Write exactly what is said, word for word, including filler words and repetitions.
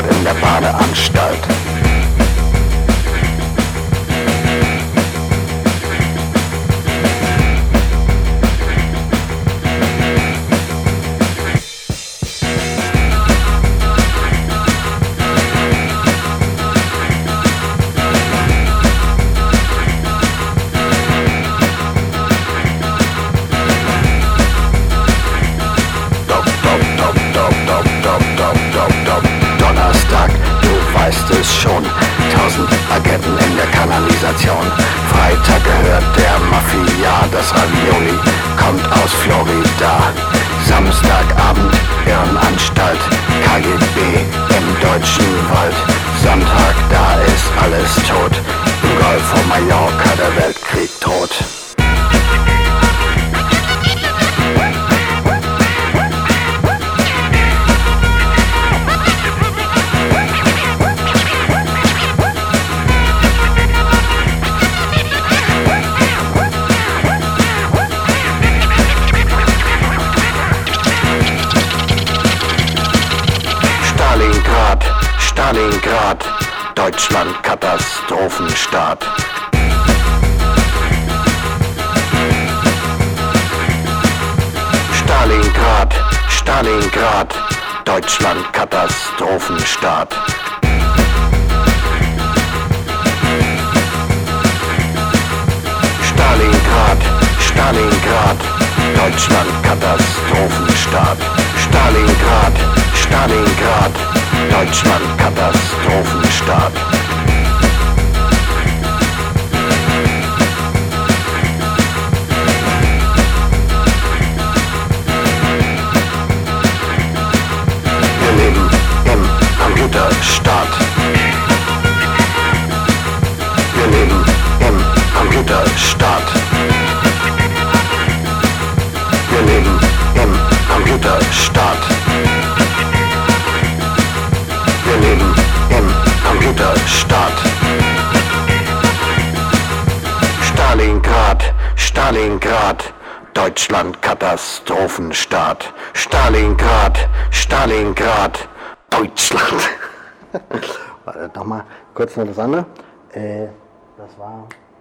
dort in der Badeanstalt. Schon tausend Agenten in der Kanalisation. Freitag gehört der Mafia, das Ravioli kommt aus Florida. Samstagabend Irrenanstalt, K G B im deutschen Wald. Sonntag, da ist alles tot. Im Golf von Mallorca der Weltkrieg droht. Stalingrad, Deutschland Katastrophenstaat. Stalingrad, Stalingrad, Deutschland Katastrophenstaat. Stalingrad, Stalingrad, Deutschland Katastrophenstaat. Stalingrad, Stalingrad, Deutschland Katastrophenstaat. Wir leben im Computerstaat. Wir leben im Computerstaat. Wir leben im Computerstaat. Wir leben im Computerstaat. Stalingrad, Stalingrad, Deutschland Katastrophenstaat. Stalingrad, Stalingrad, Deutschland. Warte, nochmal kurz noch das andere. Äh, das war...